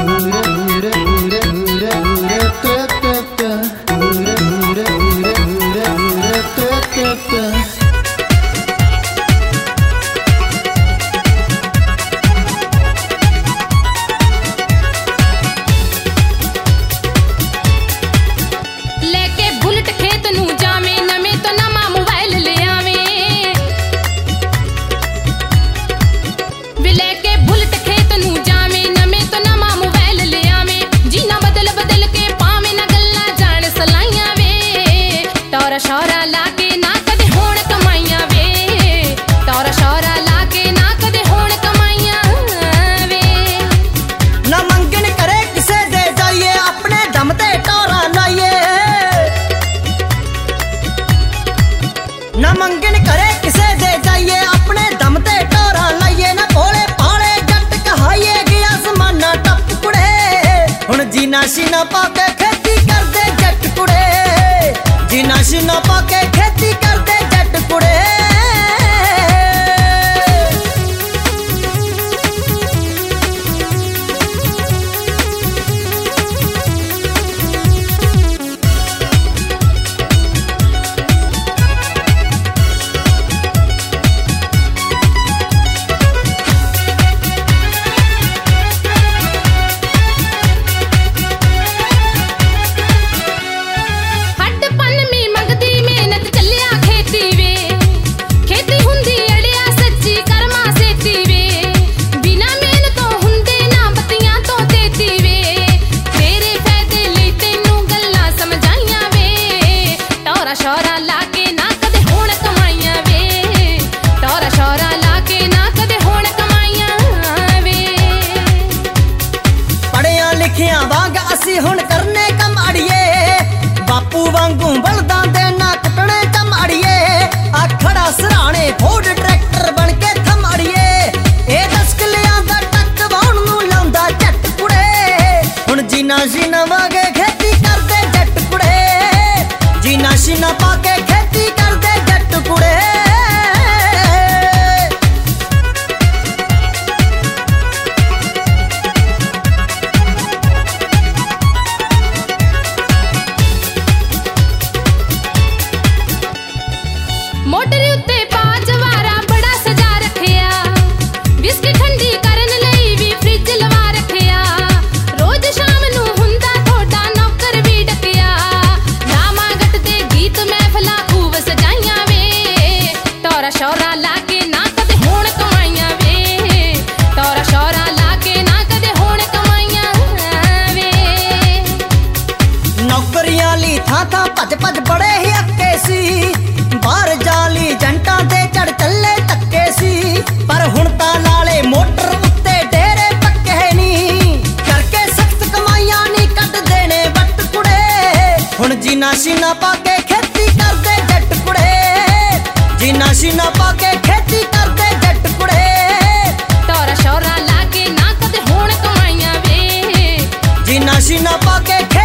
मंगन करे किसे दे जाइए अपने दम ते टोरा लाइए ना भोले पाले जट कहाइए गया समाना टप कुड़े हुण जीना शीना पाके खेती कर दे जट कुड़े जीना शीना पाके खेती कर दे जट कुड़े। वांग असी हुण करने कम अड़िए बापू वांगू बलदा देना कुटने कम अड़िए आखड़ा सराणे फोर्ड ट्रैक्टर बन के थम अड़िए ए 10 किलियां दा टक वाउण नू लाउंदा जट कुड़े हुण जीना शीना वागे खेती कर दे जट कुड़े जीना शीना पाके खेती कर दे जट कुड़े। मोटरी उत्ते 5 वारा बड़ा सजा रखिया विस्की ठंडी करन लई भी फ्रिज लवा रखिया रोज शाम नू हुंदा थोड़ा नौकर भी डकिया नामा गट दे गीत महफिला खूब सजाइया वे टोरा शौरा लाके ना कदे होण कमाइया वे टोरा शौरा लाके ना कदे होण कमाइया वे नौकरियां ली था भज भज बड़े ही अक्के सी बाहर जाली जंटा ते चढ़ चले तक्के सी पर हुण तां नाले मोटर उत्ते डेरे पक्के नी करके सख्त कमाइयां नी कट देने वट कुड़े हुण जीना शीना पाके खेती कर दे जट कुड़े जीना शीना पाके खेती कर दे जट कुड़े टोरा शौरा लाके ना कदे होण कमाइयां वे जीना शीना पाके